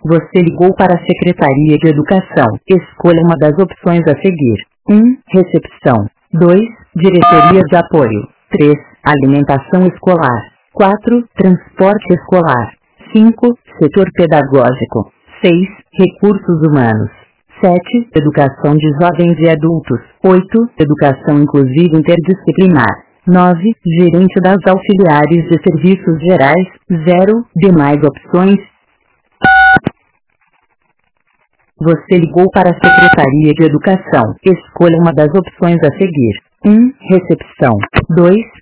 Você ligou para a Secretaria de Educação. Escolha uma das opções a seguir. 1. Recepção. 2. Diretoria de Apoio. 3. Alimentação escolar. 4. Transporte escolar. 5. Setor pedagógico. 6. Recursos humanos. 7. Educação de jovens e adultos. 8. Educação inclusiva interdisciplinar. 9. Gerente das auxiliares de serviços gerais. 0. Demais opções. Você ligou para a Secretaria de Educação. Escolha uma das opções a seguir. 1. Recepção. 2.